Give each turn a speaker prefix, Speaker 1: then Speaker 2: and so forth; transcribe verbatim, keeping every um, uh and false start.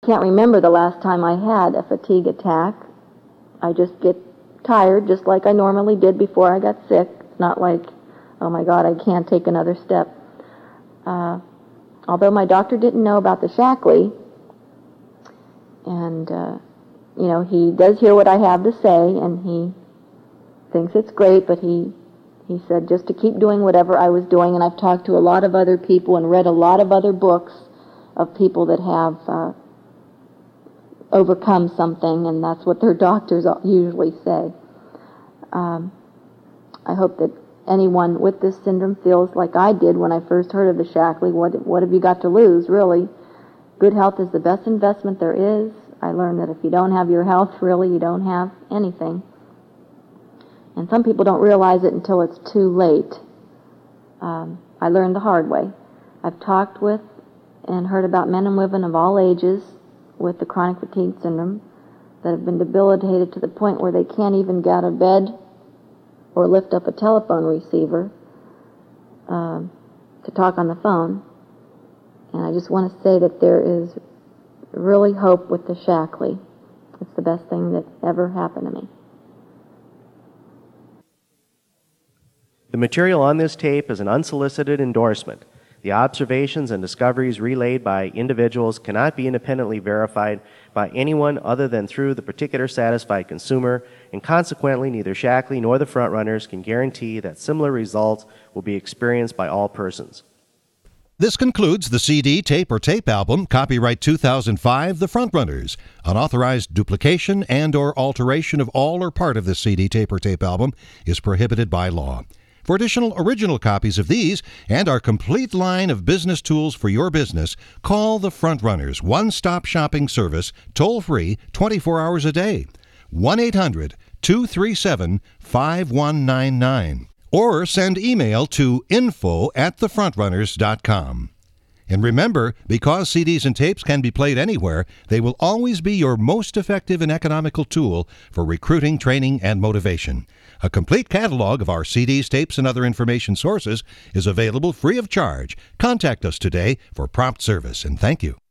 Speaker 1: can't remember the last time I had a fatigue attack. I just get tired just like I normally did before I got sick. It's not like, oh my God, I can't take another step. Uh, although my doctor didn't know about the Shaklee, and, uh, you know, he does hear what I have to say, and he thinks it's great, but he, he said just to keep doing whatever I was doing, and I've talked to a lot of other people and read a lot of other books of people that have uh, overcome something, and that's what their doctors usually say. Um, I hope that anyone with this syndrome feels like I did when I first heard of the Shaklee. What, what have you got to lose, really? Good health is the best investment there is. I learned that if you don't have your health, really, you don't have anything. And some people don't realize it until it's too late. Um, I learned the hard way. I've talked with and heard about men and women of all ages with the chronic fatigue syndrome that have been debilitated to the point where they can't even get out of bed or lift up a telephone receiver um, to talk on the phone. And I just want to say that there is really hope with the Shaklee. It's the best thing that ever happened to me.
Speaker 2: The material on this tape is an unsolicited endorsement. The observations and discoveries relayed by individuals cannot be independently verified by anyone other than through the particular satisfied consumer, and consequently neither Shaklee nor the frontrunners can guarantee that similar results will be experienced by all persons.
Speaker 3: This concludes the C D, tape, or tape album, copyright two thousand five, The Frontrunners. Unauthorized duplication and or alteration of all or part of this C D, tape, or tape album is prohibited by law. For additional original copies of these and our complete line of business tools for your business, call the Frontrunners one-stop shopping service, toll-free, twenty-four hours a day, one eight hundred two three seven five one nine nine. Or send email to info at the frontrunners dot com. And remember, because C Ds and tapes can be played anywhere, they will always be your most effective and economical tool for recruiting, training, and motivation. A complete catalog of our C Ds, tapes, and other information sources is available free of charge. Contact us today for prompt service, and thank you.